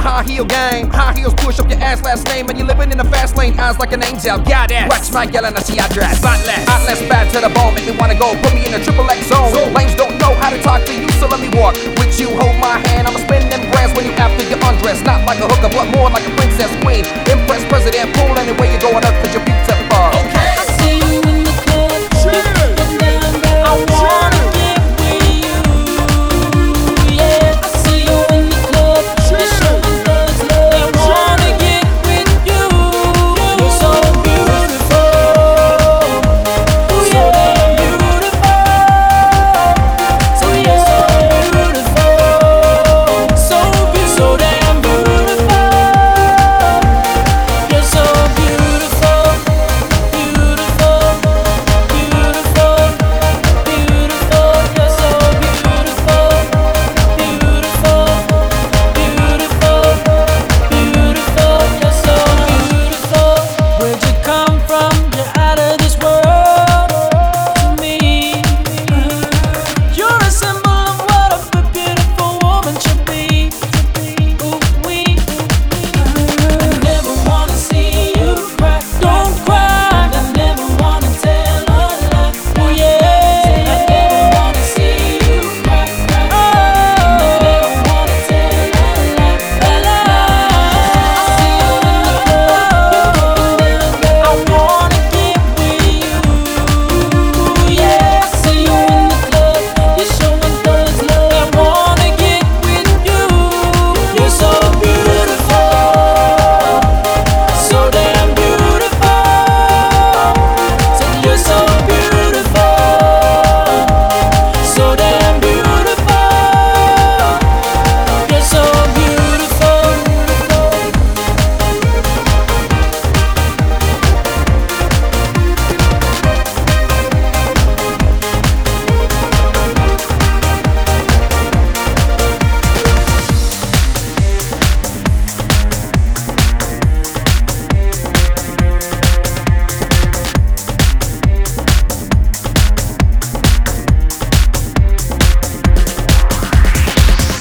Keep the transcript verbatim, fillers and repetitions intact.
high heel game. High heels push up your ass last name, and you're living in a fast lane. Eyes like an angel, got it. Watch my gal and I see I dress spotless. Spotless, bad to the bone, make me wanna go. Put me in a triple X zone. So lames don't know how to talk to you, so let me walk with you. Hold my hand, I'ma spend them brands when you after you undress. Not like a hooker, but more like a princess queen. Impress President Pool anywhere you go on earth, 'cause you're